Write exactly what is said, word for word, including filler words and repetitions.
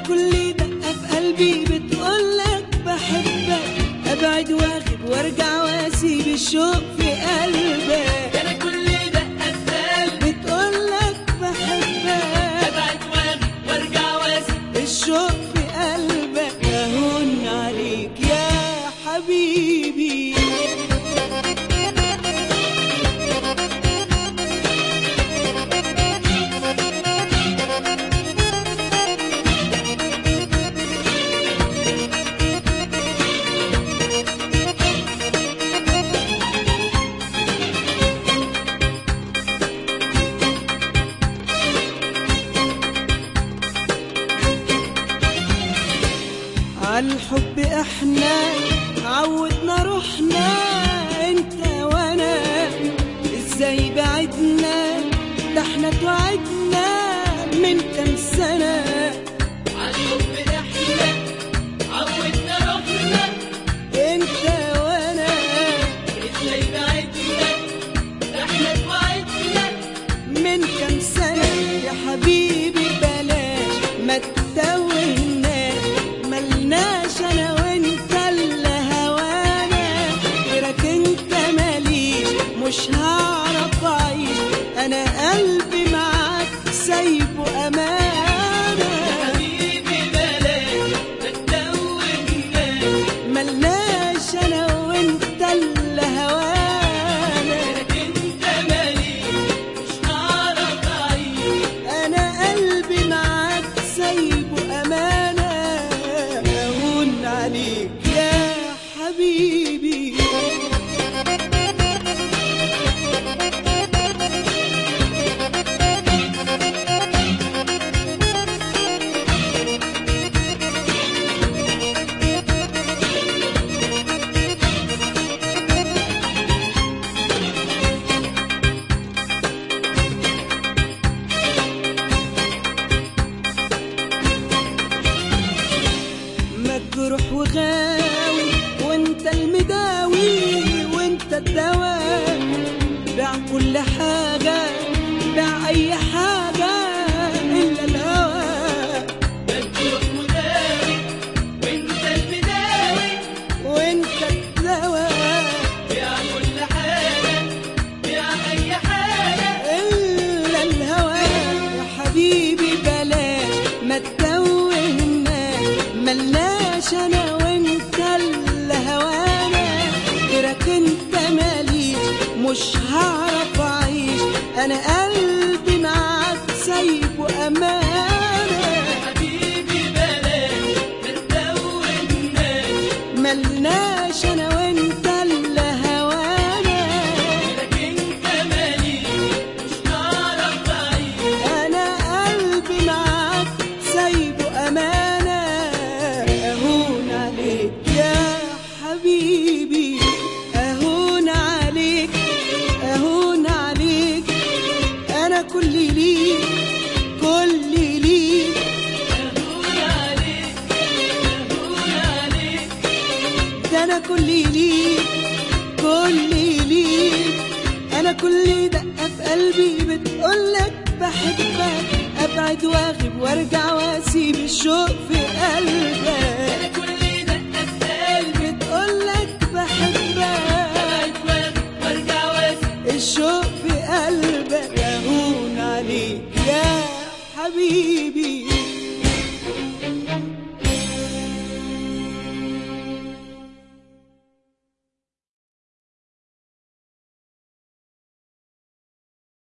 كل دقة في قلبي بتقولك بحبك، ابعد واغيب وارجع واسيب الشوق في قلبك. انا كل دقة في قلبي بتقولك بحبك، ابعد واغيب وارجع واسيب الشوق في قلبك. اهون عليك يا حبيبي. عالحب احنا عودنا روحنا، انت وانا ازاي بعدنا؟ ده احنا توعدنا من كام سنة. عالحب احنا عودنا روحنا، انت وانا ازاي بعدنا؟ ده احنا توعدنا من كام سنة. يا حبيبي بلاش ما تتوهناش، ملناش انا وانت الا هوانا، غيرك انت ماليش مش هعرف اعيش، انا قلبي معاك سايبه امانة. حبيبي بلاش ما تتوهناش، ملناش انا وانت الا هوانا، غيرك انت ماليش مش هعرف اعيش، انا قلبي معاك سايبه امانة. اهون عليك يا حبيبي. مجروح وغاوي وانت المداوي وانت الدواء، بيع كل حاجة، بيع اي حاجة الا الهوى. مجروح مداوي وانت البداوي، وانت الدواء بيع كل حاجة، بيع اي حاجة الا الهوى. يا حبيبي بلاش ما تتوهناش، ملناش انا وانت الا هوانا، غيرك انت ماليش مش هعرف اعيش، انا قلبي معاك سايبه امانة. حبيبي بلاش ما تتوهناش، ملناش انا وانت الا هوانا، غيرك انت ماليش مش هعرف اعيش، انا قلبي معاك سايبه امانة. اهون عليك يا حبيبي، اهون عليك، اهون عليك، انا كلي ليك، كلي ليك. اهون عليك اهون عليك، ده انا كلي ليك، كلي ليك، انا كل دقة في قلبي بتقولك بحبك، ابعد واغيب وارجع واسيب الشوق في قلبك. كل دقة في قلبي بتقولك بحبك، ابعد واغيب وارجع واسيب الشوق في قلبك. اهون عليك يا حبيبي.